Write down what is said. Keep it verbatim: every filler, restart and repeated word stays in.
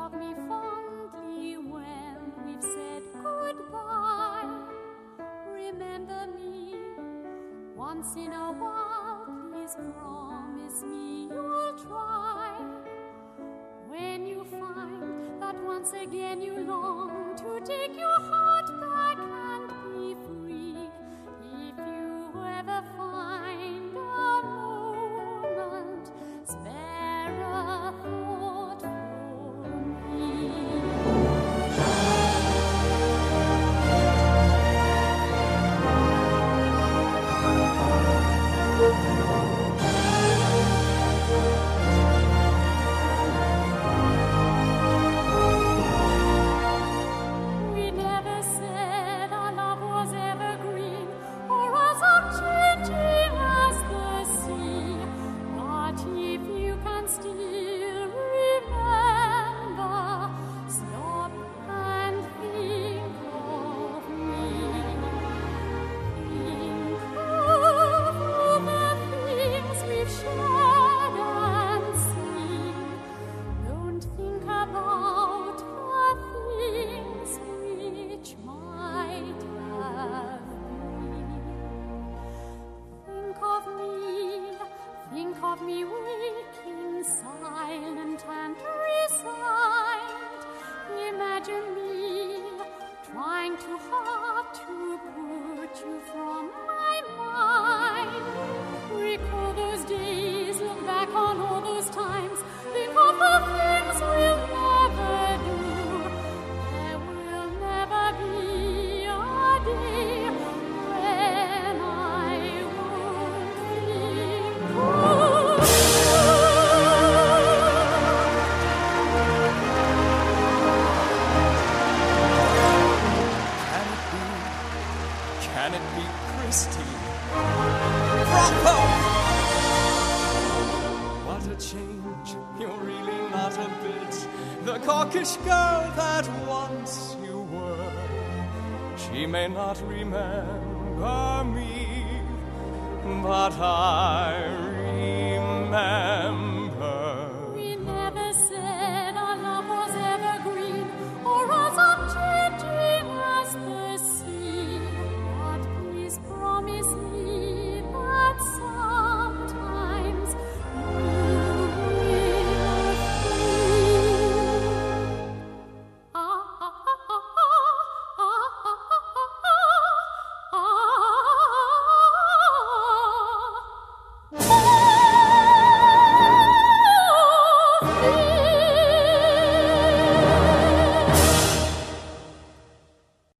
of me fondly when we've said goodbye. Remember me once in a while, please promise me you'll try. When you find that once again you long to take your heart back and be free, if you ever find a moment, spare a thought for me. We never said our love was evergreen or as unchanging as the sea. But if you can still remember, stop and think of me. Think of all the things we've shared and seen. Don't think about the things which might have been. Think of me, think of me waking silent and resigned. Imagine me trying too hard to put you from my mind. Recall those days, look back on all those times. Think of the things we'll never do. There will never be a day when I won't think of you. Can it be? Can it be Christine? Bravo! What a change! You're really not a bit the coquettish girl that once you were. She may not remember me, but I